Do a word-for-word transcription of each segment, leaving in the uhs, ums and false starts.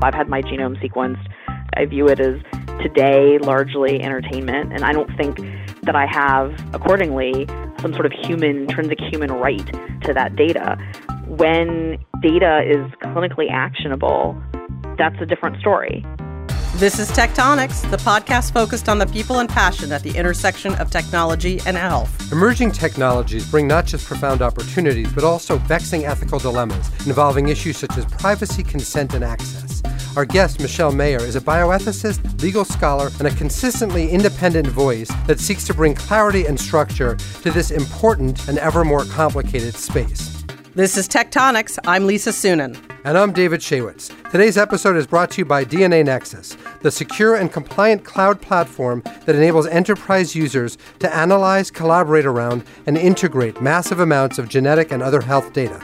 I've had my genome sequenced. I view it as today largely entertainment, and I don't think that I have, accordingly, some sort of human, intrinsic human right to that data. When data is clinically actionable, that's a different story. This is Tectonics, the podcast focused on the people and passion at the intersection of technology and health. Emerging technologies bring not just profound opportunities, but also vexing ethical dilemmas involving issues such as privacy, consent, and access. Our guest, Michelle Mayer, is a bioethicist, legal scholar, and a consistently independent voice that seeks to bring clarity and structure to this important and ever more complicated space. This is Tectonics. I'm Lisa Suennen. And I'm David Shaywitz. Today's episode is brought to you by D N A Nexus, the secure and compliant cloud platform that enables enterprise users to analyze, collaborate around, and integrate massive amounts of genetic and other health data.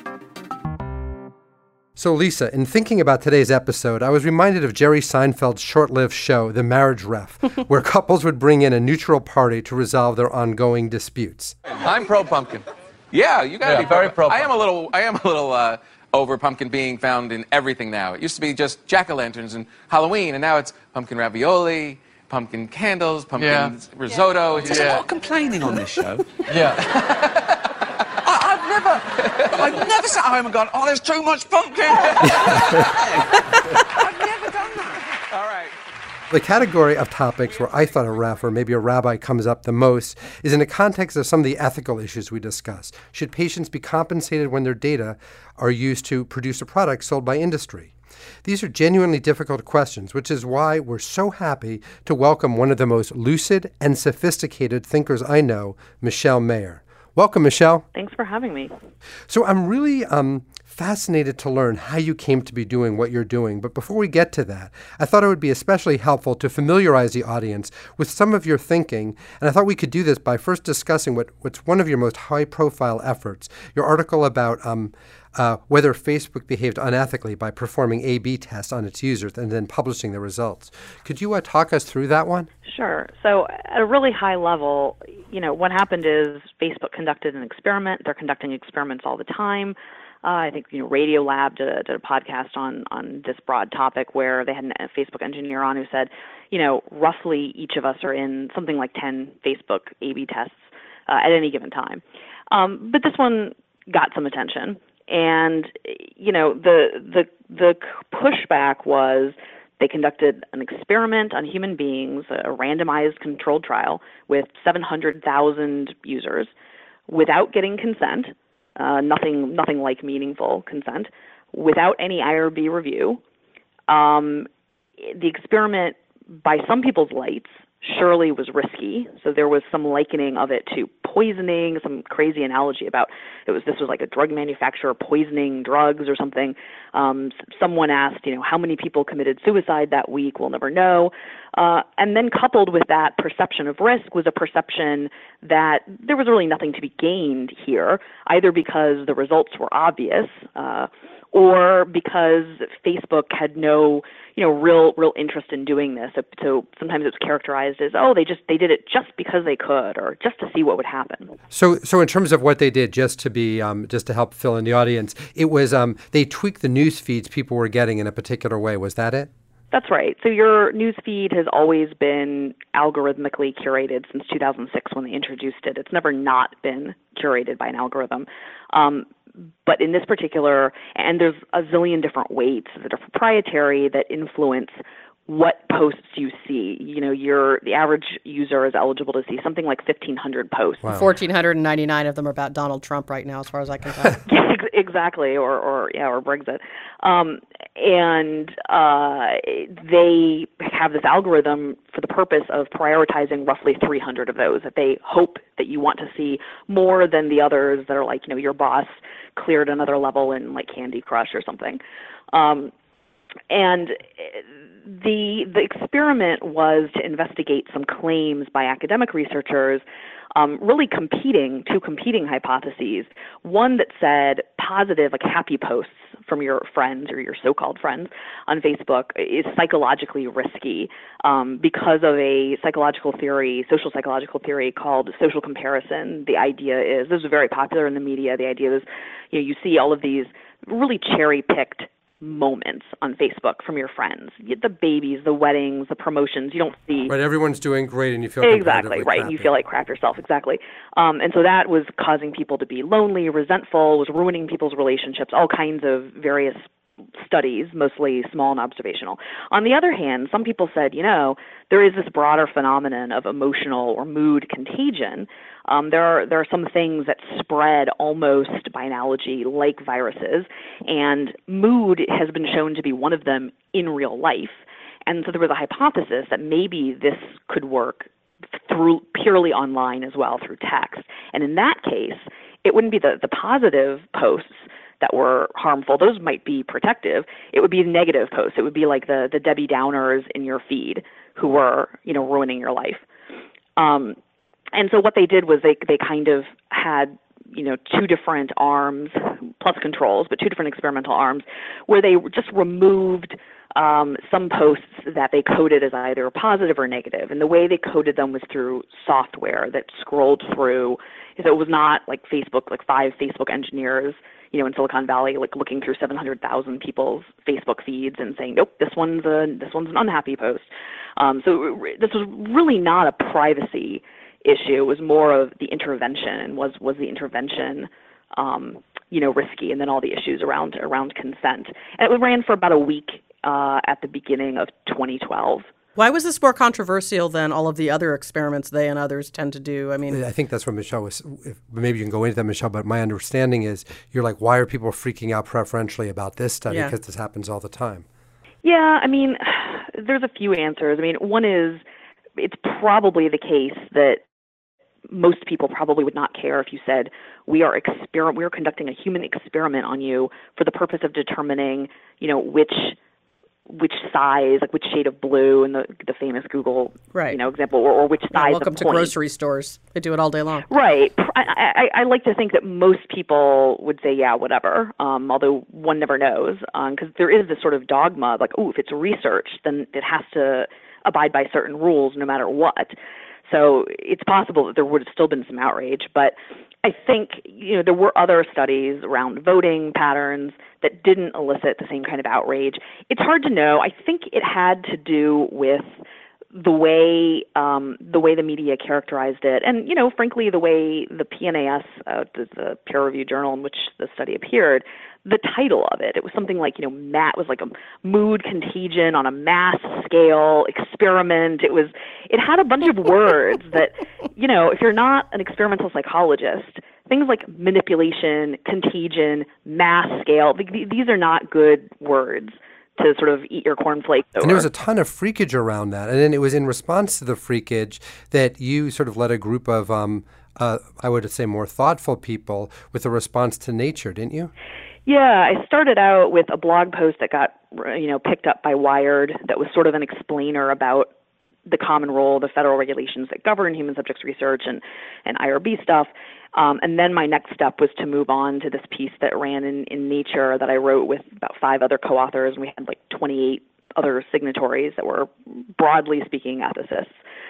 So, Lisa, in thinking about today's episode, I was reminded of Jerry Seinfeld's short-lived show, The Marriage Ref, where couples would bring in a neutral party to resolve their ongoing disputes. I'm pro-pumpkin. Yeah, you gotta yeah, be very pro. I am a little. I am a little uh, over pumpkin being found in everything now. It used to be just jack-o'-lanterns and Halloween, and now it's pumpkin ravioli, pumpkin candles, pumpkin yeah. risotto. There's yeah. a lot of complaining on this show. yeah. I, I've never, I've never sat home and gone, "Oh, there's too much pumpkin." I've never done that. All right. The category of topics where I thought a ref or maybe a rabbi comes up the most is in the context of some of the ethical issues we discuss. Should patients be compensated when their data are used to produce a product sold by industry? These are genuinely difficult questions, which is why we're so happy to welcome one of the most lucid and sophisticated thinkers I know, Michelle Mayer. Welcome, Michelle. Thanks for having me. So I'm really um, fascinated to learn how you came to be doing what you're doing. But before we get to that, I thought it would be especially helpful to familiarize the audience with some of your thinking. And I thought we could do this by first discussing what, what's one of your most high-profile efforts, your article about um, uh, whether Facebook behaved unethically by performing A B tests on its users and then publishing the results. Could you uh, talk us through that one? Sure. So at a really high level, you know, what happened is Facebook conducted an experiment. They're conducting experiments all the time. Uh, I think, you know, Radiolab did a, did a podcast on, on this broad topic where they had a Facebook engineer on who said, you know, roughly each of us are in something like ten Facebook A B tests uh, at any given time. Um, but this one got some attention. And, you know, the the the pushback was they conducted an experiment on human beings, a randomized controlled trial with seven hundred thousand users without getting consent, uh, nothing nothing like meaningful consent, without any I R B review. Um, the experiment, by some people's lights, surely was risky. So there was some likening of it to poisoning, some crazy analogy about it was this was like a drug manufacturer poisoning drugs or something. Um, someone asked, you know, how many people committed suicide that week? We'll never know. Uh, and then coupled with that perception of risk was a perception that there was really nothing to be gained here, either because the results were obvious uh, or because Facebook had no, you know, real real interest in doing this. So, so sometimes it's characterized as, oh, they just they did it just because they could, or just to see what would happen. So, so in terms of what they did, just to be um, just to help fill in the audience, it was um, they tweaked the news feeds people were getting in a particular way. Was that it? That's right. So your news feed has always been algorithmically curated since two thousand six when they introduced it. It's never not been curated by an algorithm. Um, But in this particular, and there's a zillion different weights that are proprietary that influence what posts you see. You know, your the average user is eligible to see something like fifteen hundred posts. Wow. one thousand four hundred ninety-nine of them are about Donald Trump right now, as far as I can tell. Yeah, exactly, or, or yeah, or Brexit. Um, and uh, they have this algorithm for the purpose of prioritizing roughly three hundred of those that they hope that you want to see more than the others that are like, you know, your boss cleared another level in like Candy Crush or something. Um, and the the experiment was to investigate some claims by academic researchers, um, really competing, two competing hypotheses. One that said positive, like happy posts from your friends or your so-called friends on Facebook is psychologically risky um, because of a psychological theory, social psychological theory called social comparison. The idea is, this is very popular in the media, the idea is, you know, you see all of these really cherry-picked moments on Facebook from your friends. You get the babies, the weddings, the promotions. You don't see Right, everyone's doing great, and you feel exactly right. crappy. You feel like crap yourself. Exactly, um, and so that was causing people to be lonely, resentful, was ruining people's relationships. All kinds of various studies, mostly small and observational. On the other hand, some people said, you know, there is this broader phenomenon of emotional or mood contagion. Um, there are there are some things that spread almost by analogy like viruses, and mood has been shown to be one of them in real life. And so there was a hypothesis that maybe this could work through purely online as well, through text. And in that case, it wouldn't be the, the positive posts that were harmful. Those might be protective. It would be negative posts. It would be like the, the Debbie Downers in your feed who were, you know, ruining your life. Um, and so what they did was they they kind of had, you know, two different arms plus controls, but two different experimental arms where they just removed um, some posts that they coded as either positive or negative. And the way they coded them was through software that scrolled through. So it was not like Facebook, like five Facebook engineers, you know, in Silicon Valley, like looking through seven hundred thousand people's Facebook feeds and saying, nope, this one's a this one's an unhappy post. Um, so it, this was really not a privacy issue. It was more of the intervention, and was was the intervention, um, you know, risky, and then all the issues around around consent. And it ran for about a week uh, at the beginning of twenty twelve. Why was this more controversial than all of the other experiments they and others tend to do? I mean, I think that's what Michelle was, if, maybe you can go into that, Michelle, but my understanding is you're like, why are people freaking out preferentially about this study? Yeah. Because this happens all the time. Yeah, I mean, there's a few answers. I mean, one is it's probably the case that most people probably would not care if you said, we are exper- we are conducting a human experiment on you for the purpose of determining, you know, which which size, like which shade of blue in the the famous Google, right. you know, example, or, or which size yeah, of welcome to point. grocery stores. They do it all day long. Right. I, I, I like to think that most people would say, yeah, whatever, um, although one never knows, because um, there is this sort of dogma, like, oh, if it's research, then it has to abide by certain rules no matter what. So it's possible that there would have still been some outrage, but I think, you know, there were other studies around voting patterns that didn't elicit the same kind of outrage. It's hard to know. I think it had to do with the way um, the way the media characterized it, and, you know, frankly, the way the P N A S, uh, the, the peer-reviewed journal in which the study appeared, the title of it, it was something like, you know, Matt was like a mood contagion on a mass scale experiment. It was, it had a bunch of words that, you know, if you're not an experimental psychologist, things like manipulation, contagion, mass scale, th- these are not good words to sort of eat your cornflakes over. And there was a ton of freakage around that. And then it was in response to the freakage that you sort of led a group of, um, uh, I would say, more thoughtful people with a response to nature, didn't you? Yeah, I started out with a blog post that got, you know, picked up by Wired that was sort of an explainer about the common role, the federal regulations that govern human subjects research and, and I R B stuff. Um, and then my next step was to move on to this piece that ran in, in Nature that I wrote with about five other co-authors, and we had like twenty-eight other signatories that were, broadly speaking, ethicists.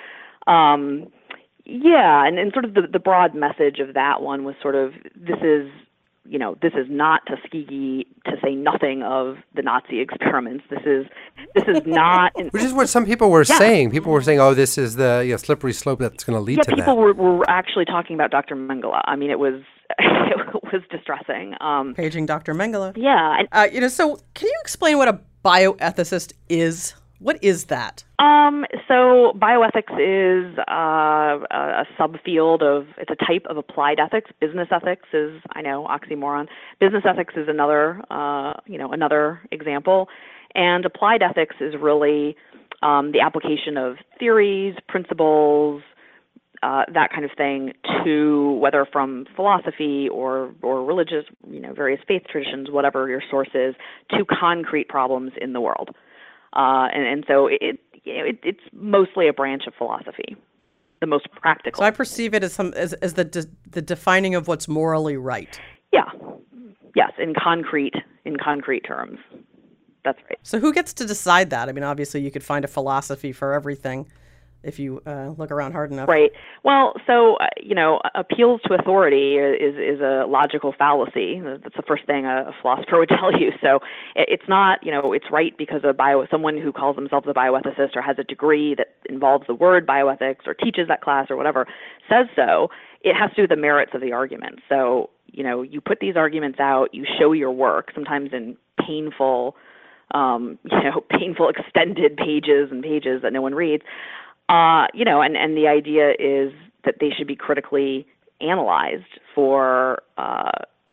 Um, yeah, and, and sort of the, the broad message of that one was sort of, this is, you know, this is not Tuskegee, to say nothing of the Nazi experiments. This is this is not... In, Which is what some people were yeah. saying. People were saying, oh, this is the you know, slippery slope that's going to lead yeah, to that. Yeah, people were, were actually talking about Doctor Mengele. I mean, it was it was distressing. Um, Paging Doctor Mengele. Yeah. And, uh, you know, so can you explain what a bioethicist is? What is that? Um, so bioethics is uh, a subfield of, it's a type of applied ethics. Business ethics is, I know, oxymoron. Business ethics is another, uh, you know, another example. And applied ethics is really um, the application of theories, principles, uh, that kind of thing, to whether from philosophy or or religious, you know, various faith traditions, whatever your source is, to concrete problems in the world. Uh, and, and so it, it it's mostly a branch of philosophy, the most practical. So I perceive it as some as, as the de, the defining of what's morally right. Yeah, yes, in concrete in concrete terms, that's right. So who gets to decide that? I mean, obviously you could find a philosophy for everything, if you uh, look around hard enough. Right. Well, so, uh, you know, appeals to authority is, is a logical fallacy. That's the first thing a philosopher would tell you. So it's not, you know, it's right because a bio, someone who calls themselves a bioethicist or has a degree that involves the word bioethics or teaches that class or whatever says so. It has to do with the merits of the argument. So, you know, you put these arguments out, you show your work, sometimes in painful, um, you know, painful extended pages and pages that no one reads. Uh, you know, and, and the idea is that they should be critically analyzed for, uh,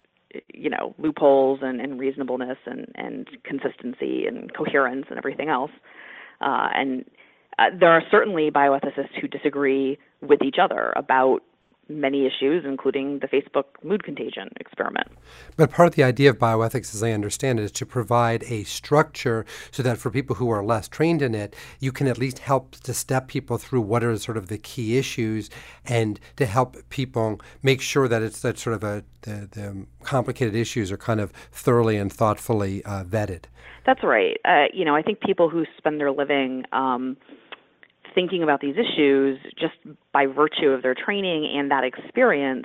you know, loopholes and, and reasonableness and, and consistency and coherence and everything else. Uh, and uh, there are certainly bioethicists who disagree with each other about many issues, including the Facebook mood contagion experiment. But part of the idea of bioethics, as I understand it, is to provide a structure so that for people who are less trained in it, you can at least help to step people through what are sort of the key issues and to help people make sure that it's that sort of a the, the complicated issues are kind of thoroughly and thoughtfully uh, vetted. That's right. Uh, you know, I think people who spend their living um, thinking about these issues just by virtue of their training and that experience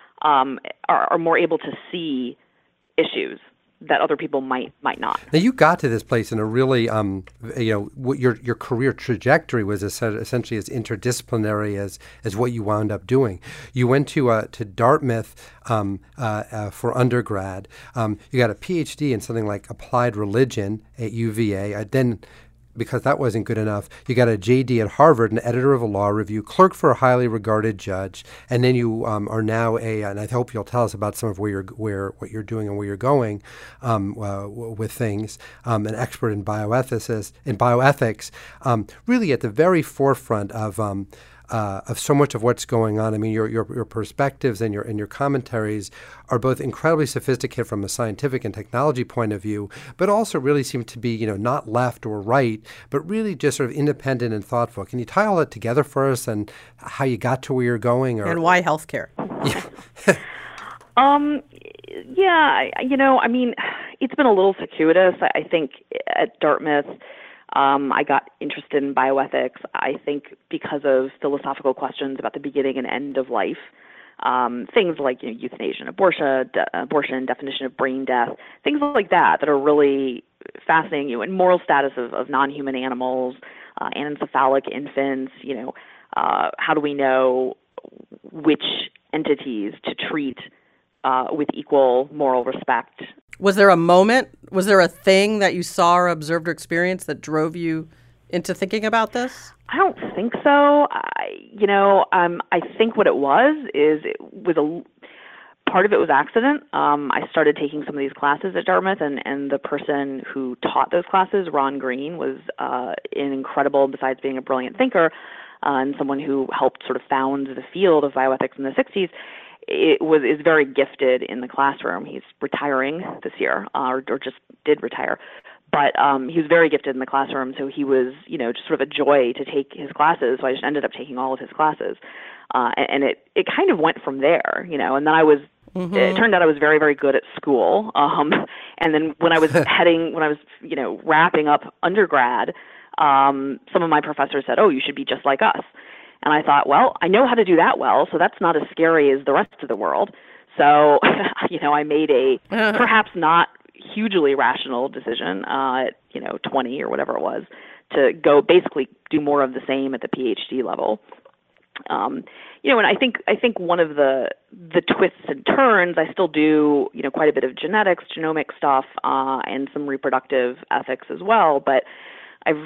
um, are, are more able to see issues that other people might might not. Now, you got to this place in a really, um, you know, what your your career trajectory was essentially as interdisciplinary as as what you wound up doing. You went to uh, to Dartmouth um, uh, uh, for undergrad. Um, you got a P H D in something like applied religion at U V A. I then. Because that wasn't good enough, you got a J D at Harvard, an editor of a law review, clerk for a highly regarded judge, and then you um, are now a. And I hope you'll tell us about some of where you're, where what you're doing and where you're going um, uh, with things. Um, an expert in bioethicist in bioethics, um, really at the very forefront of. Um, Uh, of so much of what's going on. I mean, your, your your perspectives and your and your commentaries are both incredibly sophisticated from a scientific and technology point of view, but also really seem to be, you know, not left or right, but really just sort of independent and thoughtful. Can you tie all that together for us and how you got to where you're going? Or and why healthcare? Yeah. um, yeah, you know, I mean, it's been a little circuitous. I, I think at Dartmouth, Um, I got interested in bioethics, I think, because of philosophical questions about the beginning and end of life. Um, things like, you know, euthanasia and abortion, de- abortion, definition of brain death, things like that that are really fascinating. You know, and moral status of, of non-human animals, uh, anencephalic infants. You know, uh, how do we know which entities to treat uh, with equal moral respect? Was there a moment, was there a thing that you saw or observed or experienced that drove you into thinking about this? I don't think so. I, you know, um, I think what it was is it was a part of it was accident. Um, I started taking some of these classes at Dartmouth, and, and the person who taught those classes, Ron Green, was uh, an incredible, besides being a brilliant thinker, uh, and someone who helped sort of found the field of bioethics in the sixties. It was is very gifted in the classroom. He's retiring this year, uh, or, or just did retire, but um, he was very gifted in the classroom. So he was, you know, just sort of a joy to take his classes. So I just ended up taking all of his classes, uh, and, and it it kind of went from there, you know. And then I was. Mm-hmm. It turned out I was very, very good at school. Um, and then when I was heading, when I was, you know, wrapping up undergrad, um, some of my professors said, "Oh, you should be just like us." And I thought, well, I know how to do that well, so that's not as scary as the rest of the world. So, you know, I made a perhaps not hugely rational decision uh, at, you know, twenty or whatever it was, to go basically do more of the same at the P H D level. Um, you know, and I think I think one of the the twists and turns, I still do, you know, quite a bit of genetics, genomic stuff, uh, and some reproductive ethics as well. But I've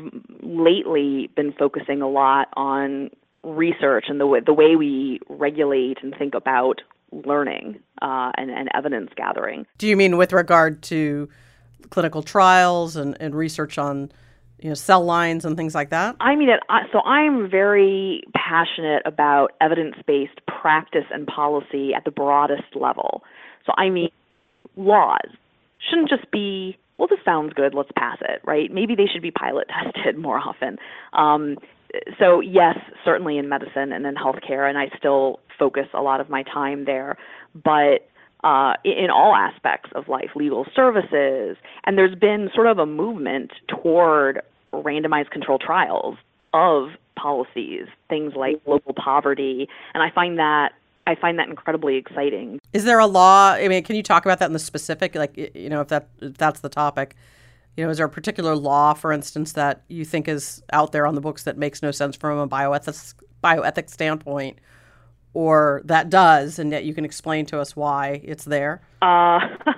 lately been focusing a lot on research and the way, the way we regulate and think about learning uh, and, and evidence gathering. Do you mean with regard to clinical trials and, and research on, you know, cell lines and things like that? I mean, it, so I'm very passionate about evidence-based practice and policy at the broadest level. So I mean, laws shouldn't just be, well, this sounds good, let's pass it, right? Maybe they should be pilot tested more often. Um, So yes, certainly in medicine and in healthcare, and I still focus a lot of my time there, but uh, in all aspects of life, legal services, and there's been sort of a movement toward randomized controlled trials of policies, things like global poverty, and I find that I find that incredibly exciting. Is there a law? I mean, can you talk about that in the specific? Like, you know, if that if that's the topic, you know, is there a particular law, for instance, that you think is out there on the books that makes no sense from a bioethics bioethics standpoint, or that does, and that you can explain to us why it's there? Uh,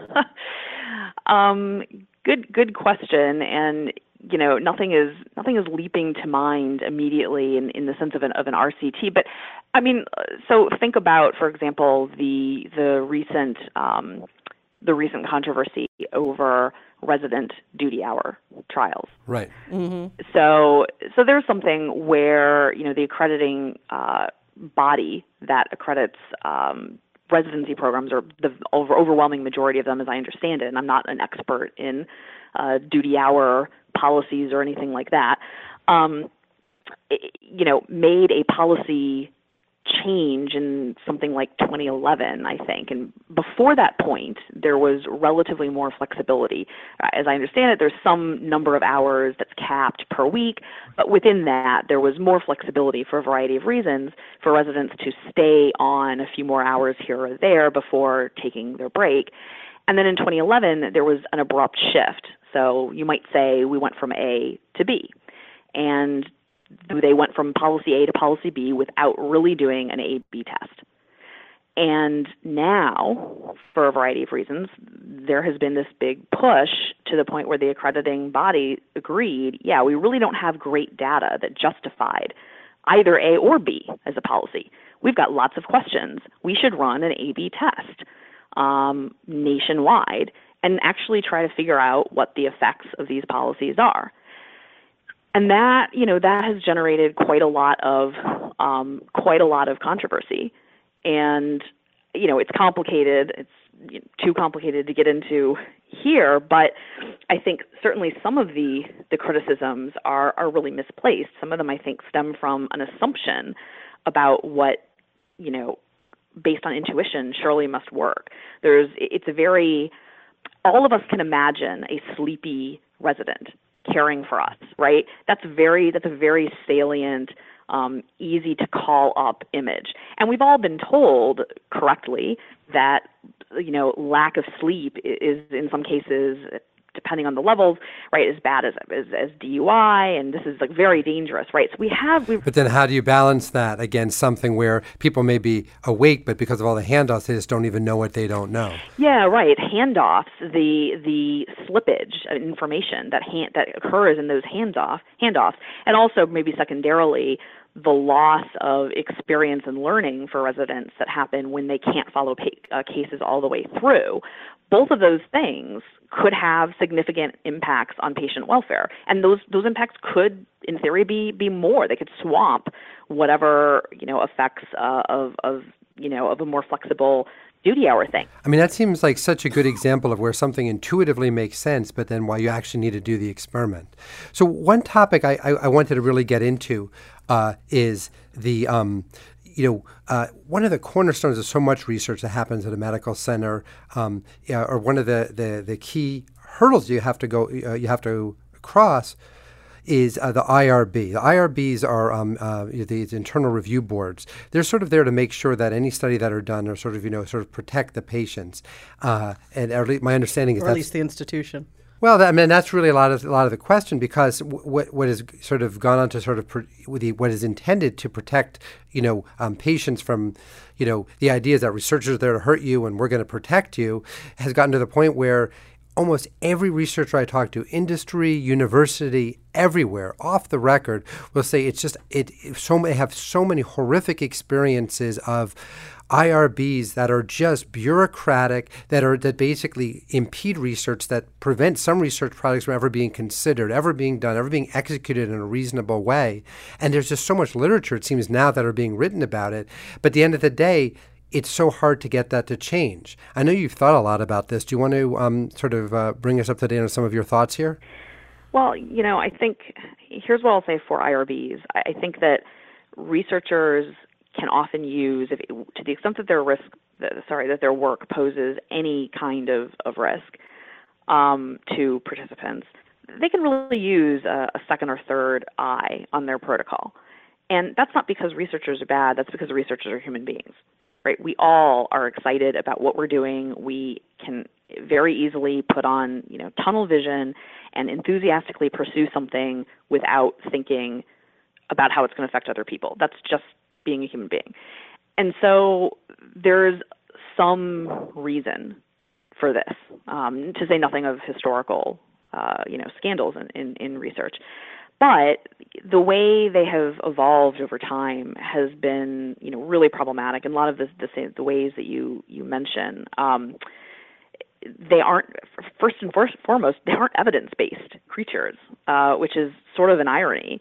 um, good good question, and you know, nothing is nothing is leaping to mind immediately in, in the sense of an of an R C T. But I mean, so think about, for example, the the recent um, the recent controversy over resident duty hour trials. Right. Mm-hmm. So so there's something where, you know, the accrediting uh, body that accredits um, residency programs, or the over, overwhelming majority of them, as I understand it, and I'm not an expert in uh, duty hour policies or anything like that, um, it, you know, made a policy change in something like twenty eleven, I think. And before that point, there was relatively more flexibility. Uh, as I understand it, there's some number of hours that's capped per week, but within that, there was more flexibility for a variety of reasons for residents to stay on a few more hours here or there before taking their break. And then in twenty eleven, there was an abrupt shift. So you might say we went from A to B. And they went from policy A to policy B without really doing an A B test. And now, for a variety of reasons, there has been this big push to the point where the accrediting body agreed, yeah, we really don't have great data that justified either A or B as a policy. We've got lots of questions. We should run an A B test um, nationwide and actually try to figure out what the effects of these policies are. And that, you know, that has generated quite a lot of um, quite a lot of controversy. And, you know, it's complicated. It's you know, too complicated to get into here. But I think certainly some of the, the criticisms are, are really misplaced. Some of them, I think, stem from an assumption about what, you know, based on intuition, surely must work. There's, it's a very, all of us can imagine a sleepy resident caring for us, right? That's very, that's a very salient, um, easy to call up image. And we've all been told correctly that, you know, lack of sleep is in some cases, depending on the levels, right, as bad as, as, as D U I, and this is like very dangerous, right? So we have... We've, but then how do you balance that against something where people may be awake, but because of all the handoffs, they just don't even know what they don't know? Yeah, right. Handoffs, the the slippage of information that hand, that occurs in those handoff handoffs, and also maybe secondarily, the loss of experience and learning for residents that happen when they can't follow pa- uh, cases all the way through. Both of those things could have significant impacts on patient welfare. And those those impacts could, in theory, be be more. They could swamp whatever, you know, effects uh, of, of, you know, of a more flexible duty hour thing. I mean, that seems like such a good example of where something intuitively makes sense, but then why you actually need to do the experiment. So one topic I, I, I wanted to really get into uh, is the... Um, You know, uh, one of the cornerstones of so much research that happens at a medical center, um, yeah, or one of the, the, the key hurdles you have to go, uh, you have to cross, is uh, the I R B. The I R Bs are um, uh, these internal review boards. They're sort of there to make sure that any study that are done are sort of, you know, sort of protect the patients. Uh, and at least my understanding is or that's, at least the institution. Well, I mean, that's really a lot of a lot of the question, because what what has sort of gone on to sort of pr- the, what is intended to protect, you know, um, patients from, you know, the idea is that researchers are there to hurt you and we're going to protect you, has gotten to the point where almost every researcher I talk to, industry, university, everywhere, off the record, will say it's just it. So they have so many horrific experiences of I R Bs that are just bureaucratic, that are that basically impede research, that prevent some research projects from ever being considered, ever being done, ever being executed in a reasonable way. And there's just so much literature, it seems now, that are being written about it. But at the end of the day, it's so hard to get that to change. I know you've thought a lot about this. Do you want to um, sort of uh, bring us up to date on some of your thoughts here? Well, you know, I think, here's what I'll say for I R Bs. I think that researchers can often use, if, to the extent that their risk, sorry, that their work poses any kind of, of risk um, to participants, they can really use a, a second or third eye on their protocol. And that's not because researchers are bad, that's because researchers are human beings, right? We all are excited about what we're doing. We can very easily put on, you know, tunnel vision and enthusiastically pursue something without thinking about how it's going to affect other people. That's just being a human being. And so there's some reason for this, um, to say nothing of historical, uh, you know, scandals in, in, in research. But the way they have evolved over time has been, you know, really problematic. And a lot of the the, the ways that you you mention, um, they aren't, first and foremost, they aren't evidence-based creatures, uh, which is sort of an irony.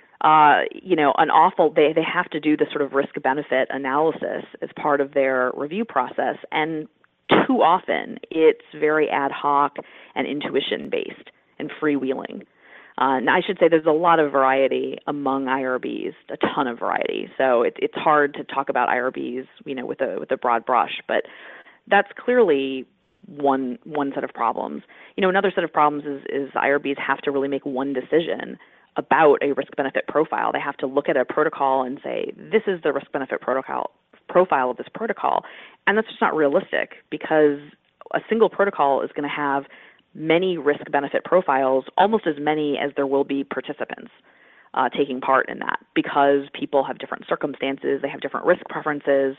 Uh, you know, an awful, they, they have to do this sort of risk-benefit analysis as part of their review process. And too often, it's very ad hoc and intuition-based and freewheeling. Uh, and I should say there's a lot of variety among I R Bs, a ton of variety. So it, it's hard to talk about I R Bs, you know, with a with a broad brush. But that's clearly one one set of problems. You know, another set of problems is, is I R Bs have to really make one decision about a risk-benefit profile. They have to look at a protocol and say, this is the risk-benefit protocol profile of this protocol. And that's just not realistic, because a single protocol is going to have many risk-benefit profiles, almost as many as there will be participants uh, taking part in that, because people have different circumstances, they have different risk preferences,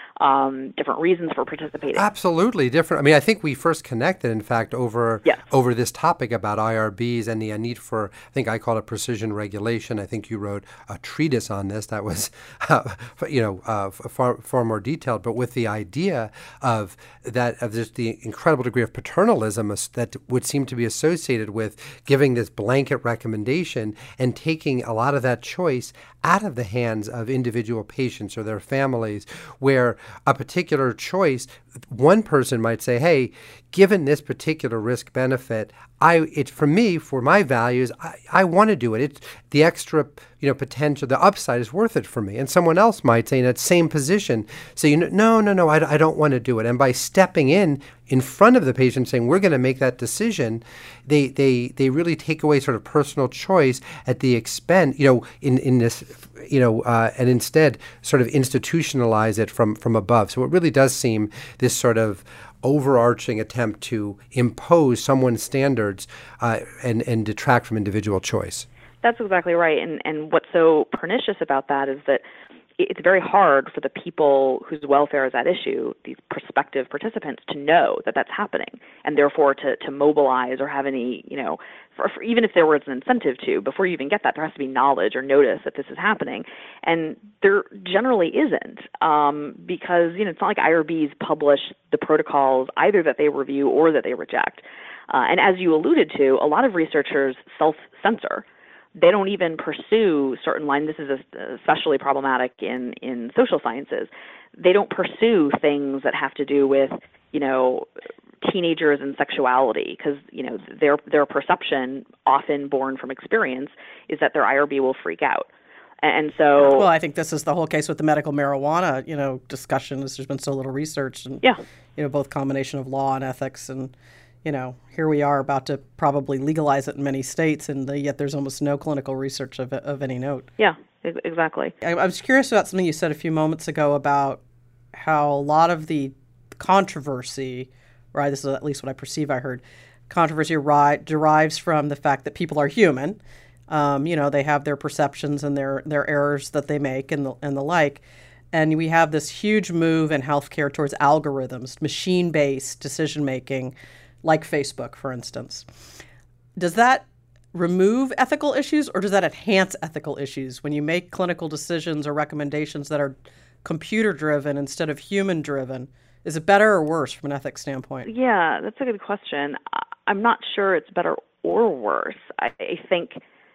um, different reasons for participating. Absolutely different. I mean, I think we first connected, in fact, over yes. over this topic about I R Bs and the need for, I think I call it precision regulation. I think you wrote a treatise on this that was, uh, you know, uh, far far more detailed. But with the idea of that, of just the incredible degree of paternalism that would seem to be associated with giving this blanket recommendation and taking a lot of that choice out of the hands of individual patients or their families, where a particular choice, one person might say, hey, given this particular risk benefit, I it for me, for my values, I, I want to do it. It's the extra, you know, potential, the upside is worth it for me. And someone else might say in that same position, say, you know, no, no, no, I, I don't want to do it. And by stepping in in front of the patient saying, we're going to make that decision, they they they really take away sort of personal choice at the expense, you know, in, in this, you know, uh, and instead sort of institutionalize it from, from above. So it really does seem this sort of overarching attempt to impose someone's standards uh, and, and detract from individual choice. That's exactly right. And, and what's so pernicious about that is that it's very hard for the people whose welfare is at issue, these prospective participants, to know that that's happening, and therefore to, to mobilize or have any, you know, for, for even if there was an incentive to, before you even get that, there has to be knowledge or notice that this is happening. And there generally isn't, um, because, you know, it's not like I R Bs publish the protocols either that they review or that they reject. Uh, and as you alluded to, a lot of researchers self-censor. They don't even pursue certain lines. This is especially problematic in, in social sciences. They don't pursue things that have to do with, you know, teenagers and sexuality, because, you know, their their perception, often born from experience, is that their I R B will freak out. And so, well, I think this is the whole case with the medical marijuana, you know, discussion. There's been so little research, and yeah, you know, both combination of law and ethics, and you know, here we are about to probably legalize it in many states, and the, yet there's almost no clinical research of of any note. Yeah, exactly. I, I was curious about something you said a few moments ago about how a lot of the controversy, right, this is at least what I perceive I heard, controversy ri- derives from the fact that people are human. Um, you know, they have their perceptions and their, their errors that they make and the, and the like. And we have this huge move in healthcare towards algorithms, machine-based decision-making, like Facebook, for instance. Does that remove ethical issues, or does that enhance ethical issues when you make clinical decisions or recommendations that are computer-driven instead of human-driven? Is it better or worse from an ethics standpoint? Yeah, that's a good question. I'm not sure it's better or worse. I, I think,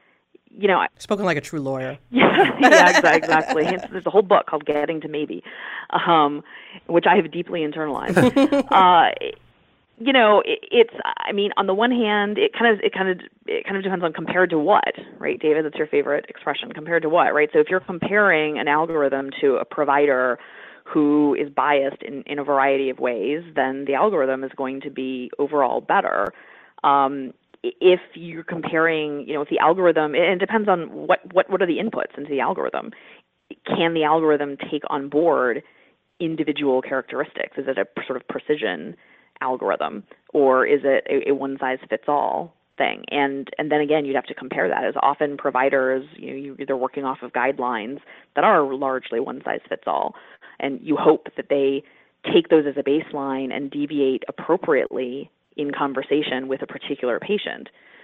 you know... Spoken like a true lawyer. Yeah, yeah, exactly. There's a whole book called Getting to Maybe, um, which I have deeply internalized. uh, you know, it, it's, I mean, on the one hand, it kind of, it kind of, it kind of depends on compared to what, right, David? That's your favorite expression, compared to what, right? So if you're comparing an algorithm to a provider who is biased in, in a variety of ways, then the algorithm is going to be overall better. Um, if you're comparing, you know, if the algorithm, and it depends on what, what, what are the inputs into the algorithm. Can the algorithm take on board individual characteristics? Is it a sort of precision algorithm, or is it a, a one-size-fits-all thing? And and then again, you'd have to compare that. As often providers, you know, you, they're working off of guidelines that are largely one-size-fits-all, and you hope that they take those as a baseline and deviate appropriately in conversation with a particular patient.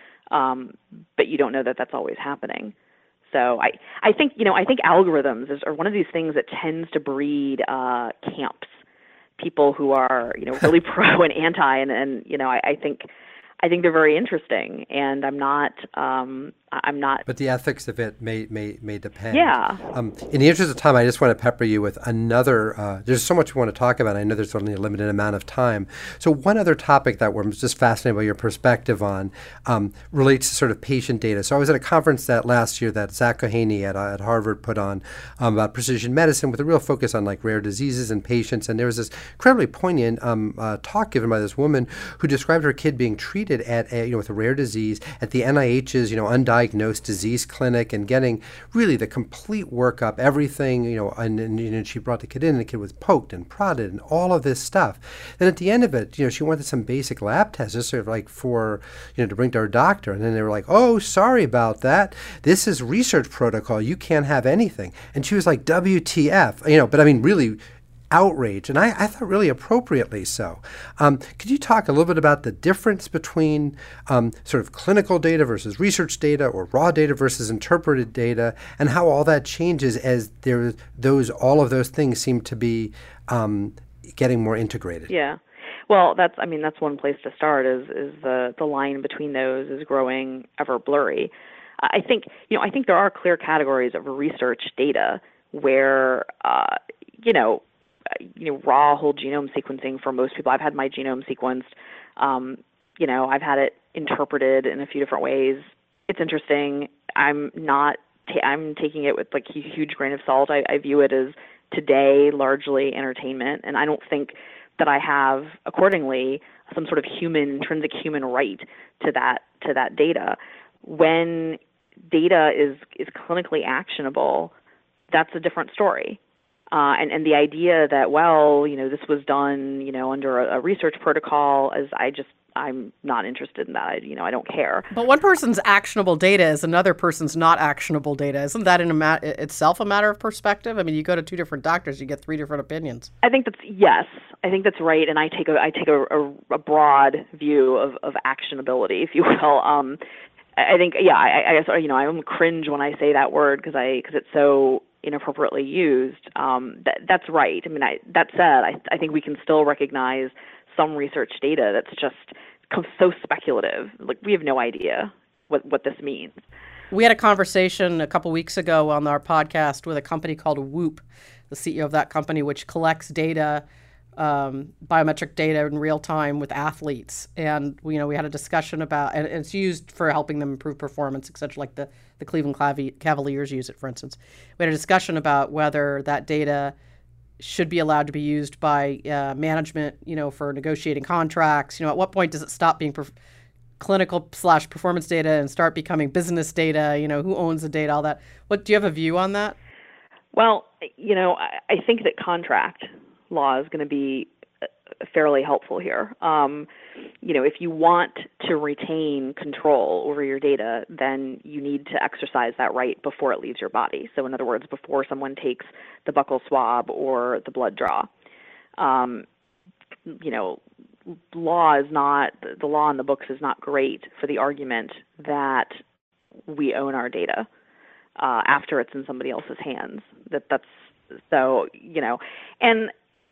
Um, but you don't know that that's always happening. So I, I think, you know, I think algorithms is, are one of these things that tends to breed uh, camps, people who are, you know, really pro and anti, and, and you know, I, I think I think they're very interesting, and I'm not, um, I'm not. But the ethics of it may may may depend. Yeah. Um, in the interest of time, I just want to pepper you with another. Uh, there's so much we want to talk about. I know there's only a limited amount of time. So one other topic that we're just fascinated by your perspective on um, relates to sort of patient data. So I was at a conference that last year that Zach Kohaney at, uh, at Harvard put on um, about precision medicine with a real focus on like rare diseases and patients. And there was this incredibly poignant um, uh, talk given by this woman who described her kid being treated at a, you know, with a rare disease at the N I H's, you know, undiagnosed disease clinic, and getting really the complete workup, everything, you know, and, and, you know, she brought the kid in, and the kid was poked and prodded and all of this stuff. Then at the end of it, you know, she wanted some basic lab tests, just sort of like for, you know, to bring to her doctor. And then they were like, oh, sorry about that. This is research protocol. You can't have anything. And she was like, W T F, you know, but I mean, really outrage, and I, I thought really appropriately so. Um, could you talk a little bit about the difference between um, sort of clinical data versus research data, or raw data versus interpreted data, and how all that changes as there those all of those things seem to be um, getting more integrated? Yeah. Well, that's I mean that's one place to start. Is is the the line between those is growing ever blurry. I think you know I think there are clear categories of research data where uh, you know. you know, raw whole genome sequencing for most people. I've had my genome sequenced. Um, you know, I've had it interpreted in a few different ways. It's interesting. I'm not, ta- I'm taking it with like a huge grain of salt. I, I view it as today largely entertainment, and I don't think that I have accordingly some sort of human, intrinsic human right to that, to that data. When data is, is clinically actionable, that's a different story. Uh, and, and the idea that, well, you know, this was done, you know, under a, a research protocol, is I just, I'm not interested in that. I, you know, I don't care. But one person's actionable data is another person's not actionable data. Isn't that in a ma- itself a matter of perspective? I mean, you go to two different doctors, you get three different opinions. I think that's, yes, I think that's right. And I take a, I take a, a, a broad view of, of actionability, if you will. Um, I think, yeah, I, I guess, you know, I cringe when I say that word because I, because it's so inappropriately used. Um, that, that's right. I mean, I, that said, I, I think we can still recognize some research data that's just so speculative. Like, we have no idea what, what this means. We had a conversation a couple weeks ago on our podcast with a company called Whoop, the C E O of that company, which collects data, um, biometric data in real time with athletes. And, you know, we had a discussion about, and it's used for helping them improve performance, et cetera, like the, the Cleveland Cavaliers use it, for instance. We had a discussion about whether that data should be allowed to be used by uh, management, you know, for negotiating contracts. You know, at what point does it stop being perf- clinical slash performance data and start becoming business data? You know, who owns the data, all that. What, do you have a view on that? Well, you know, I, I think that contract law is going to be fairly helpful here. Um, you know, if you want to retain control over your data, then you need to exercise that right before it leaves your body. So in other words, before someone takes the buccal swab or the blood draw. Um, you know, law is not, the law in the books is not great for the argument that we own our data uh, after it's in somebody else's hands. That that's, so, you know, and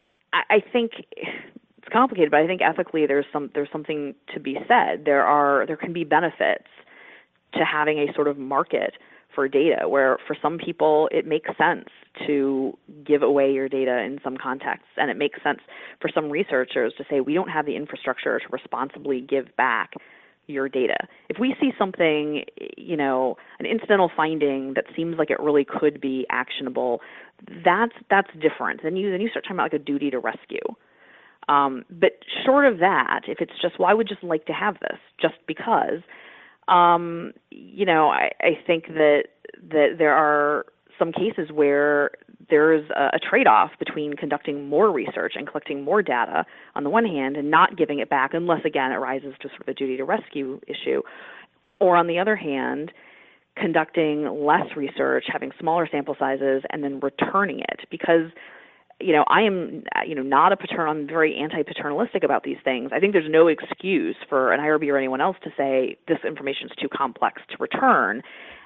I think it's complicated, but I think ethically there's some there's something to be said. There are there can be benefits to having a sort of market for data, where for some people it makes sense to give away your data in some contexts, and it makes sense for some researchers to say we don't have the infrastructure to responsibly give back your data. If we see something, you know, an incidental finding that seems like it really could be actionable, that's that's different. Then you then you start talking about like a duty to rescue. Um, but short of that, if it's just, well, I would just like to have this just because, um, you know, I, I think that that there are some cases where there's a, a trade-off between conducting more research and collecting more data on the one hand and not giving it back unless, again, it rises to sort of a duty to rescue issue. Or on the other hand, conducting less research, having smaller sample sizes, and then returning it. Because, you know, I am, you know, not a paternal, I'm very anti-paternalistic about these things. I think there's no excuse for an I R B or anyone else to say this information is too complex to return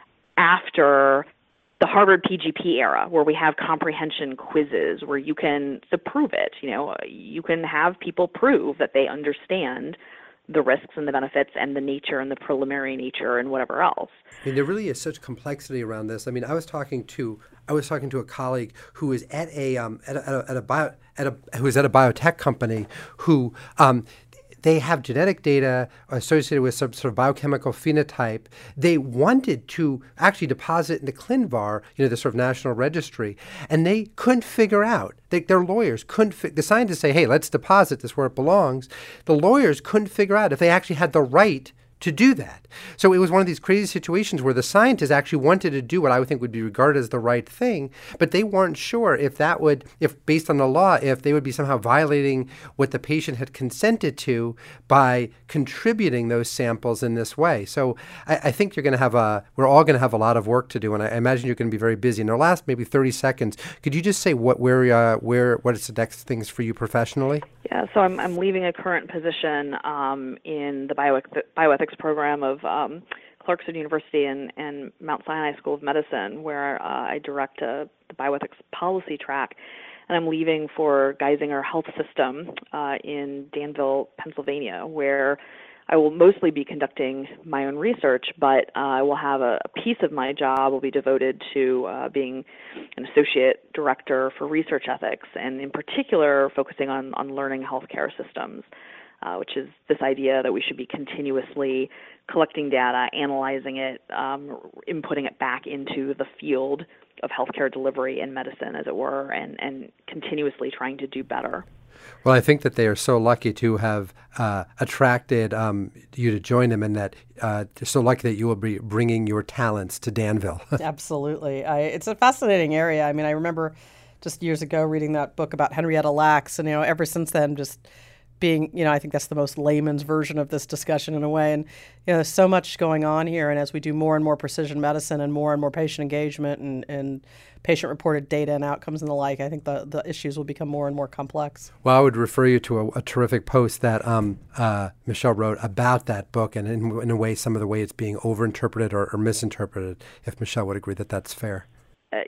after the Harvard P G P era, where we have comprehension quizzes, where you can to prove it. You know, you can have people prove that they understand the risks and the benefits and the nature and the preliminary nature and whatever else. I mean, there really is such complexity around this. I mean, I was talking to I was talking to a colleague who was at a um, at a, at a, at a bio at a who was at a biotech company who. Um, They have genetic data associated with some sort of biochemical phenotype. They wanted to actually deposit in the ClinVar, you know, the sort of national registry, and they couldn't figure out. They, their lawyers couldn't. Fi- the scientists say, "Hey, let's deposit this where it belongs." The lawyers couldn't figure out if they actually had the right to do that. So it was one of these crazy situations where the scientists actually wanted to do what I would think would be regarded as the right thing, but they weren't sure if that would, if based on the law, if they would be somehow violating what the patient had consented to by contributing those samples in this way. So I, I think you're going to have a, we're all going to have a lot of work to do, and I imagine you're going to be very busy. In our last maybe thirty seconds, could you just say what, where, uh, where, what is the next things for you professionally? Yeah, so I'm I'm leaving a current position um, in the bioeth- bioethics program of um, Clarkson University and, and Mount Sinai School of Medicine, where uh, I direct a, the bioethics policy track, and I'm leaving for Geisinger Health System uh, in Danville, Pennsylvania, where I will mostly be conducting my own research, but uh, I will have a, a piece of my job will be devoted to uh, being an associate director for research ethics, and in particular focusing on, on learning healthcare systems, uh, which is this idea that we should be continuously collecting data, analyzing it, um, inputting it back into the field of healthcare delivery and medicine, as it were, and, and continuously trying to do better. Well, I think that they are so lucky to have uh, attracted um, you to join them, and that uh, they're so lucky that you will be bringing your talents to Danville. Absolutely. I, it's a fascinating area. I mean, I remember just years ago reading that book about Henrietta Lacks, and, you know, ever since then, just being, you know, I think that's the most layman's version of this discussion in a way. And, you know, there's so much going on here. And as we do more and more precision medicine and more and more patient engagement and, and patient-reported data and outcomes and the like, I think the, the issues will become more and more complex. Well, I would refer you to a, a terrific post that um, uh, Michelle wrote about that book, and in, in a way, some of the way it's being overinterpreted or, or misinterpreted, if Michelle would agree that that's fair. Uh,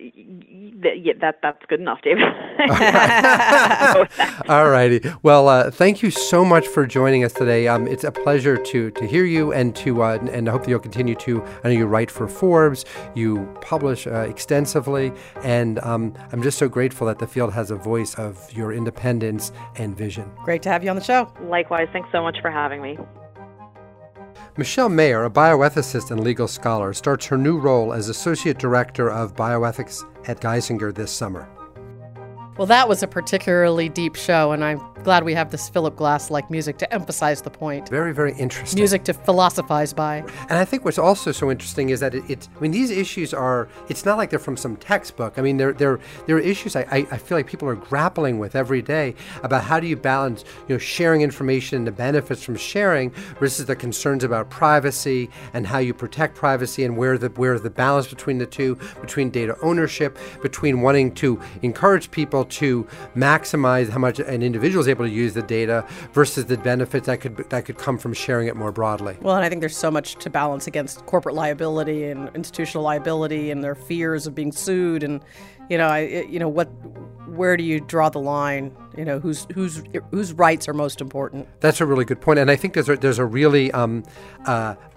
yeah, that that's good enough, David. All righty. Well, uh, thank you so much for joining us today. Um, it's a pleasure to to hear you, and to uh, and I hope that you'll continue to. I know you write for Forbes, you publish uh, extensively, and um, I'm just so grateful that the field has a voice of your independence and vision. Great to have you on the show. Likewise. Thanks so much for having me. Michelle Mayer, a bioethicist and legal scholar, starts her new role as Associate Director of Bioethics at Geisinger this summer. Well, that was a particularly deep show, and I'm glad we have this Philip Glass-like music to emphasize the point. Very, very interesting. Music to philosophize by. And I think what's also so interesting is that it, it's, I mean, these issues are, it's not like they're from some textbook. I mean, they're, they're, they're issues I, I feel like people are grappling with every day about how do you balance, you know, sharing information and the benefits from sharing versus the concerns about privacy and how you protect privacy, and where the, where the balance between the two, between data ownership, between wanting to encourage people to maximize how much an individual is able to use the data versus the benefits that could that could come from sharing it more broadly. Well, and I think there's so much to balance against corporate liability and institutional liability and their fears of being sued, and you know, I you know what, where do you draw the line? You know, whose whose whose rights are most important? That's a really good point, and I think there's a, there's a really um, uh,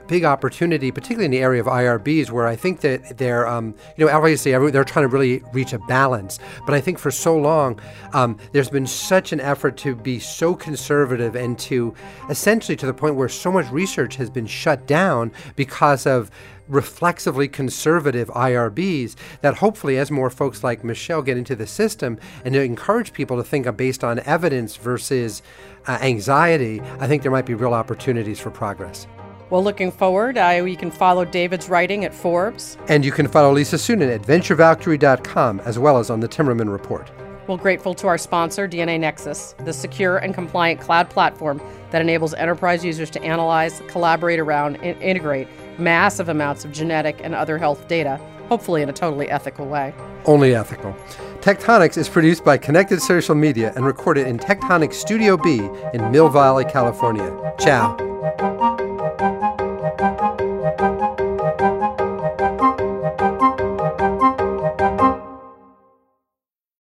big opportunity, particularly in the area of I R Bs, where I think that they're, um, you know, obviously every, they're trying to really reach a balance. But I think for so long, um, there's been such an effort to be so conservative and to essentially to the point where so much research has been shut down because of reflexively conservative I R Bs, that hopefully as more folks like Michelle get into the system and to encourage people to think based on evidence versus uh, anxiety, I think there might be real opportunities for progress. Well, looking forward, uh, you can follow David's writing at Forbes. And you can follow Lisa Suennen at venture valkyrie dot com as well as on the Timmerman Report. We're grateful to our sponsor, D N A Nexus, the secure and compliant cloud platform that enables enterprise users to analyze, collaborate around, and integrate massive amounts of genetic and other health data, hopefully in a totally ethical way. Only ethical. Tectonics is produced by Connected Social Media and recorded in Tectonic Studio B in Mill Valley, California. Ciao.